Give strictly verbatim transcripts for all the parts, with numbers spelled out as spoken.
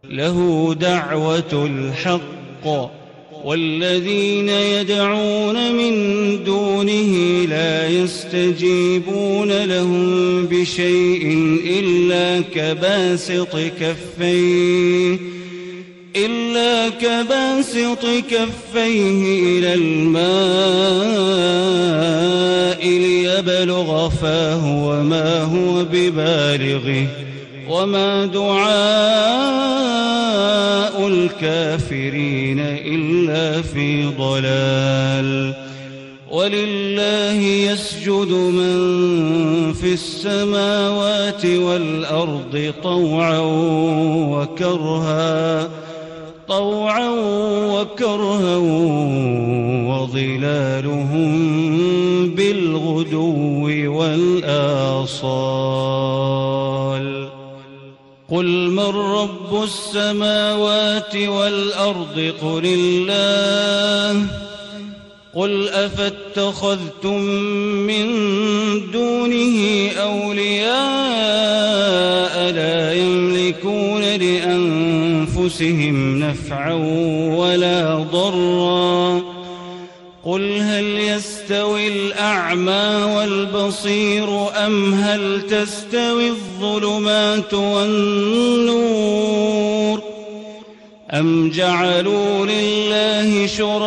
له دعوة الحق والذين يدعون من دونه لا يستجيبون لهم بشيء إلا كباسط كفيه إلا كباسط كفيه إلى الماء ليبلغ فاه وما هو ببالغه وما دعاء الكافرين إلا في ضلال. ولله يسجد من في السماوات والأرض طوعا وكرها طوعا وكرها وظلالهم بالغدو والآصال. قل من رب السماوات والأرض قل الله قل أفاتخذتم من دونه أولياء لا يملكون لأنفسهم نفعا ولا ضرا قل هل يستوي الأعمى والبصير أم هل تستوي الظلمات والنور أم جعلوا لله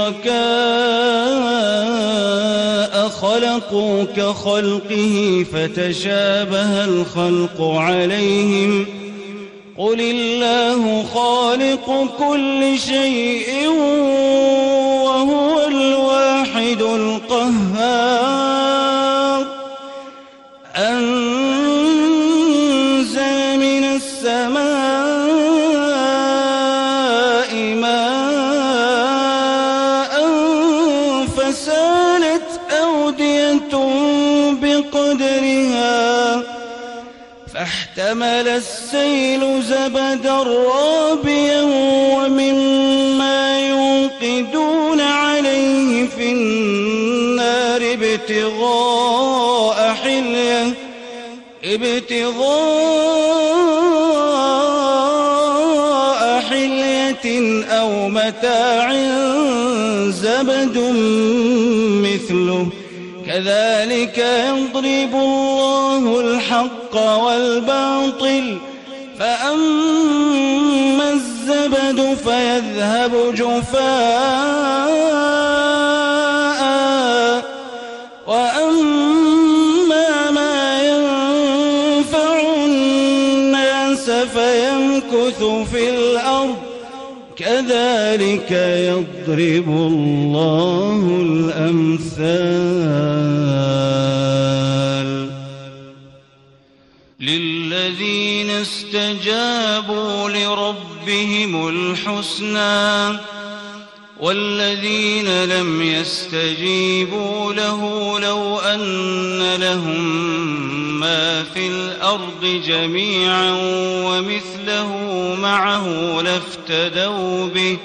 شركاء خلقوا كخلقه فتشابه الخلق عليهم قل الله خالق كل شيء وهو الواحد القهار. أنزل من السماء ماء فسالت أودية بقدرها فاحتمل السيل زبدا رابيا ومما يوقدون عليه في النار ابتغاء حلية ابتغاء حلية أو متاع زبد مثله كذلك يضرب الله الحق والباطل فأما الزبد فيذهب جفاء وأما ما ينفع الناس فيمكث في الأرض كذلك يضرب الله الأمثال. للذين استجابوا لربهم الحسنى والذين لم يستجيبوا له لو أن لهم ما في الأرض جميعا ومثله معه لافتدوا به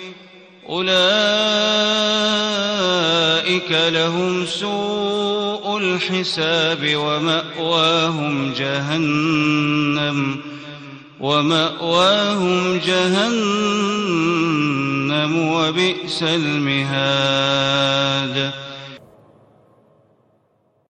أولئك لهم سوء الحساب ومأواهم جهنم ومأواهم جهنم وبئس المهاد.